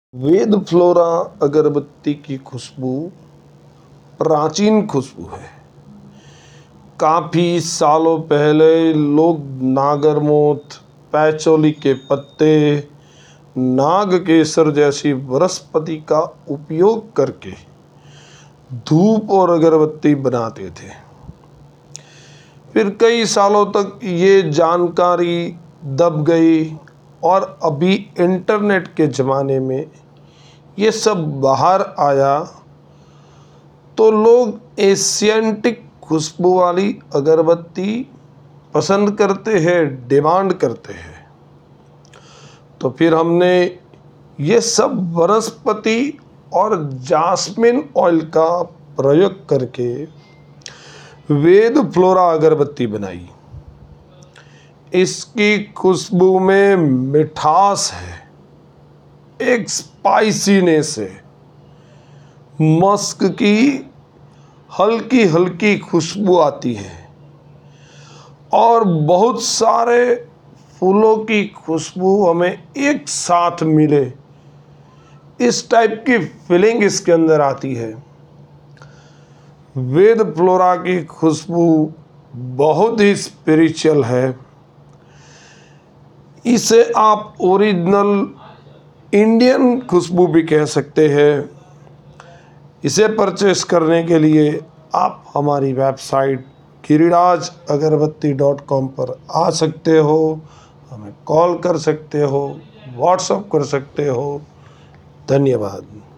वेद flora अगरबत्ती की खुशबू प्राचीन खुशबू है। काफ़ी सालों पहले लोग नागरमोथ, पैचोली के पत्ते, नागकेसर जैसी वनस्पति का उपयोग करके धूप और अगरबत्ती बनाते थे। फिर कई सालों तक ये जानकारी दब गई और अभी इंटरनेट के ज़माने में ये सब बाहर आया तो लोग एशियंटिक खुशबू वाली अगरबत्ती पसंद करते हैं, डिमांड करते हैं। तो फिर हमने ये सब वनस्पति और जास्मिन ऑयल का प्रयोग करके वेद फ्लोरा अगरबत्ती बनाई। इसकी खुशबू में मिठास है, एक स्पाइसीनेस है, मस्क की हल्की हल्की खुशबू आती है और बहुत सारे फूलों की खुशबू हमें एक साथ मिले, इस टाइप की फीलिंग इसके अंदर आती है। वेद फ्लोरा की खुशबू बहुत ही स्पिरिचुअल है। इसे आप ओरिजिनल इंडियन खुशबू भी कह सकते हैं। इसे परचेस करने के लिए आप हमारी वेबसाइट girirajagarbatti.com पर आ सकते हो, हमें कॉल कर सकते हो, व्हाट्सएप कर सकते हो। धन्यवाद।